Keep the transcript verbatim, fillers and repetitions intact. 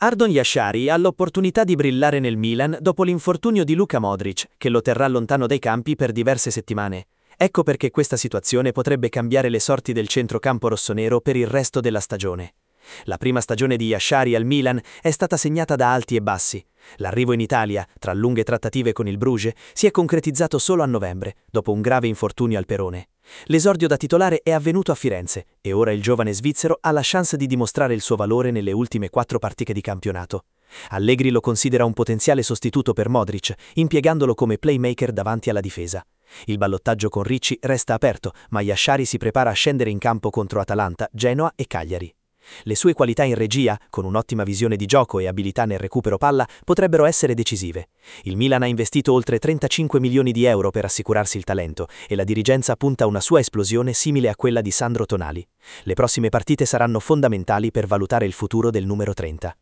Ardon Yashari ha l'opportunità di brillare nel Milan dopo l'infortunio di Luka Modric, che lo terrà lontano dai campi per diverse settimane. Ecco perché questa situazione potrebbe cambiare le sorti del centrocampo rossonero per il resto della stagione. La prima stagione di Yashari al Milan è stata segnata da alti e bassi. L'arrivo in Italia, tra lunghe trattative con il Bruges, si è concretizzato solo a novembre, dopo un grave infortunio al perone. L'esordio da titolare è avvenuto a Firenze e ora il giovane svizzero ha la chance di dimostrare il suo valore nelle ultime quattro partite di campionato. Allegri lo considera un potenziale sostituto per Modric, impiegandolo come playmaker davanti alla difesa. Il ballottaggio con Ricci resta aperto, ma Yashari si prepara a scendere in campo contro Atalanta, Genoa e Cagliari. Le sue qualità in regia, con un'ottima visione di gioco e abilità nel recupero palla, potrebbero essere decisive. Il Milan ha investito oltre trentacinque milioni di euro per assicurarsi il talento e la dirigenza punta a una sua esplosione simile a quella di Sandro Tonali. Le prossime partite saranno fondamentali per valutare il futuro del numero trenta.